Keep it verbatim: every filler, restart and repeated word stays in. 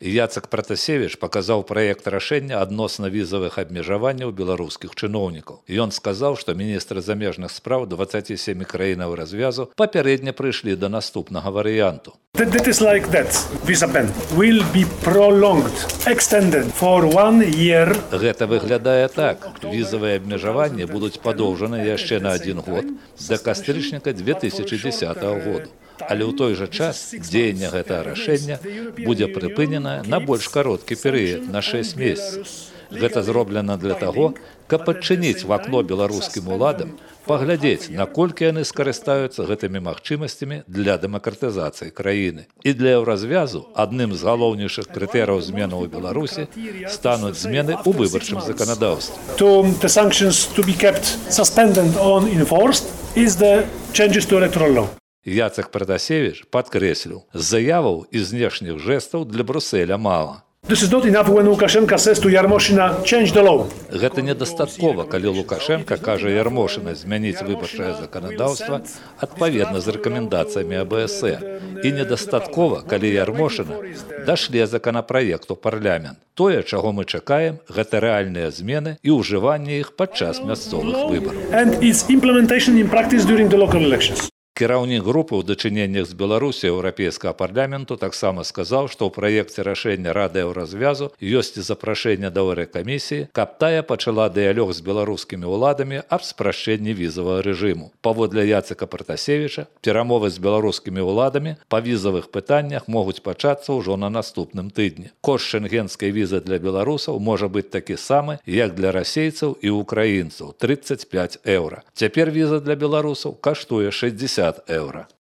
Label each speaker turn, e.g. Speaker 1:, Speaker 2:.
Speaker 1: Яцек Пратасевіч паказаў праект рашэння адносна візавых абмежаванняў беларускіх чыноўнікаў. Ён сказаў, што міністры замежных спраў дваццаці сямі краінаў развязу папярэдне прыйшлі да наступнага варыянту.
Speaker 2: That is like that. Visa ban will be prolonged, extended for one year.
Speaker 1: Гэта выглядае так. Візавыя абмежаванні будуць падоўжаны яшчэ на адзін год да кастрычніка дзве тысячы дзесятага году. Але ў той жа час дзеянне гэтага рашэння будзе прыпынена на больш кароткі перыяд, на шэсць месяцаў. Гэта зроблена для таго, каб адчыніць вакно беларускім уладам, паглядзець, наколькі яны скарыстаюцца гэтымі магчымасцямі для дэмакратызацыі краіны. І для еўразвязу адным з галоўнейшых крытэрыяў зменаў у Беларусі стануць змены ў выбарчым заканадаўстве.
Speaker 2: To the sanctions to be kept suspended or enforced is the changes to electoral law.
Speaker 1: Яцек Пратасевіч падкрэсліў, заяваў і знешніх жэстаў для Брюсселя мала.
Speaker 2: This is not enough when Lukashenko says to Yarmoshina, change the law.
Speaker 1: Гэта недастаткова, калі Лукашенка кажа Ярмошына змяніць выбарчае заканадаўства адпаведна з рэкамендацыямі А Б С Э. І недастаткова, калі Ярмошына дашле законапраект у парламент. Тое, чаго мы чакаем, гэта рэальныя змены і ўжыванне іх падчас мясцовых выбараў.
Speaker 2: And its implementation in practice during the local elections.
Speaker 1: Кіраўнік групы ў дачыненнях з Беларусі Еўрапейскага парламенту таксама сказаў, што ў праекце рашэння Рады Еўразвязу ёсць і запрашэнне да Еўракамісіі, каб тая пачала дыялог з беларускімі ўладамі аб спрашчэнні візавага рэжыму. Паводле Яцека Пратасевіча, перамовы з беларускімі ўладамі па візавых пытаннях могуць пачацца ўжо на наступным тыдні. Кошт шэнгенскай візы для беларусаў можа быць такі самы, як для расейцаў і украінцаў – трыццаць пяць еўра. Цяпер віза для беларусаў каштуе шэсцьдзесят еўра.